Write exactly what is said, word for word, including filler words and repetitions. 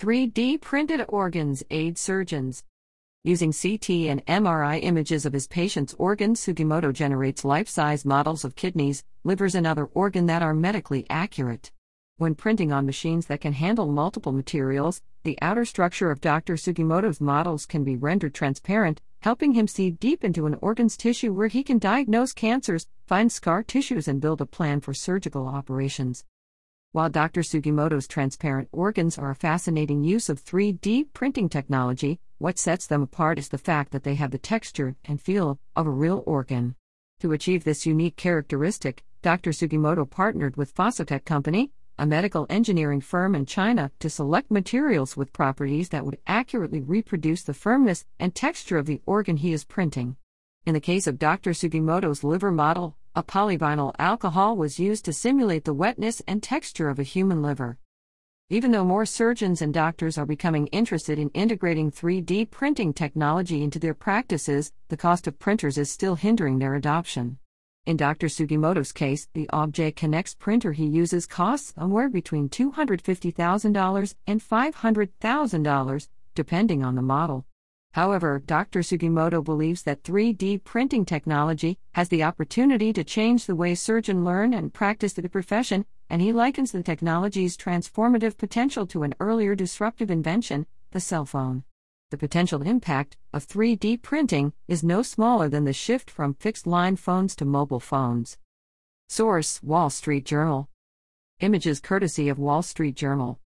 three D printed organs aid surgeons. Using C T and M R I images of his patient's organs, Sugimoto generates life-size models of kidneys, livers, and other organs that are medically accurate. When printing on machines that can handle multiple materials, the outer structure of Doctor Sugimoto's models can be rendered transparent, helping him see deep into an organ's tissue where he can diagnose cancers, find scar tissues, and build a plan for surgical operations. While Doctor Sugimoto's transparent organs are a fascinating use of three D printing technology, what sets them apart is the fact that they have the texture and feel of a real organ. To achieve this unique characteristic, Doctor Sugimoto partnered with Phosotech Company, a medical engineering firm in China, to select materials with properties that would accurately reproduce the firmness and texture of the organ he is printing. In the case of Doctor Sugimoto's liver model, a polyvinyl alcohol was used to simulate the wetness and texture of a human liver. Even though more surgeons and doctors are becoming interested in integrating three D printing technology into their practices, the cost of printers is still hindering their adoption. In Doctor Sugimoto's case, the Objet Connect printer he uses costs somewhere between two hundred fifty thousand dollars and five hundred thousand dollars, depending on the model. However, Doctor Sugimoto believes that three D printing technology has the opportunity to change the way surgeons learn and practice the profession, and he likens the technology's transformative potential to an earlier disruptive invention, the cell phone. The potential impact of three D printing is no smaller than the shift from fixed-line phones to mobile phones. Source: Wall Street Journal. Images courtesy of Wall Street Journal.